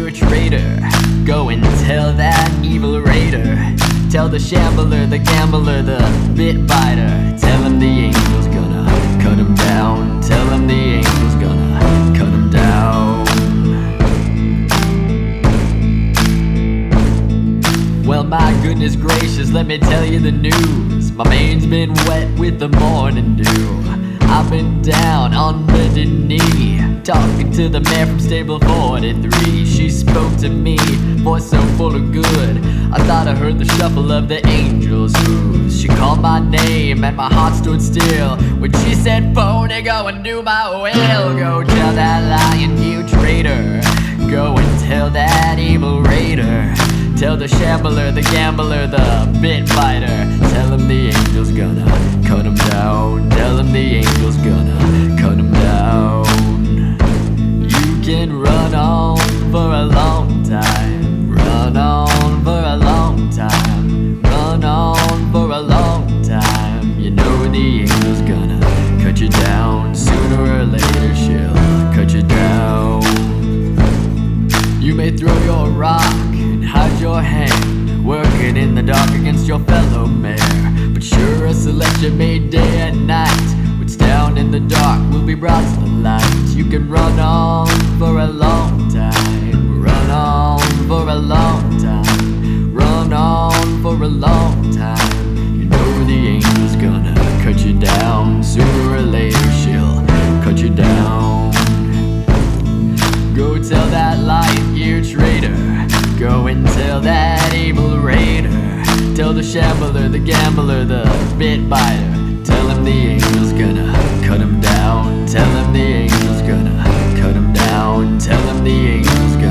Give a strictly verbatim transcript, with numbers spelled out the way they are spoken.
you're a traitor. Go and tell that evil raider. Tell the shambler, the gambler, the bit biter. Tell him the angel's gonna cut him down. Tell him the angel's gonna cut him down. Well, my goodness gracious, let me tell you the news. My main's been wet with the morning dew. I've been down on bended knee, talking to the man from stable forty-three. She spoke to me, voice so full of good, I thought I heard the shuffle of the angel's hooves. She called my name and my heart stood still when she said, "Pony, go and do my will." Go tell that lion, you traitor. Go and tell that evil raider. Tell the shambler, the gambler, the bit biter. Tell him the angel's gonna cut him down. Tell him the angel's gonna cut him down. You can run on for a long time. Run on for a long time. Run on for a long time. You know the angel's gonna cut you down. Sooner or later she'll cut you down. You may throw your rock and hide your hand, working in the dark against your fellow mare. But sure as selection made day and night, what's down in the dark will be brought to the light. You can run on for a long time. Run on for a long time. Run on for a long time. You know the angel's gonna cut you down. Sooner or later she'll cut you down. Go tell that lion-eared traitor. Go and tell that evil raider. Tell the shambler, the gambler, the bit biter. Tell him the angel's gonna cut him down. Tell him the angel's gonna cut him down. Tell him the angel's gonna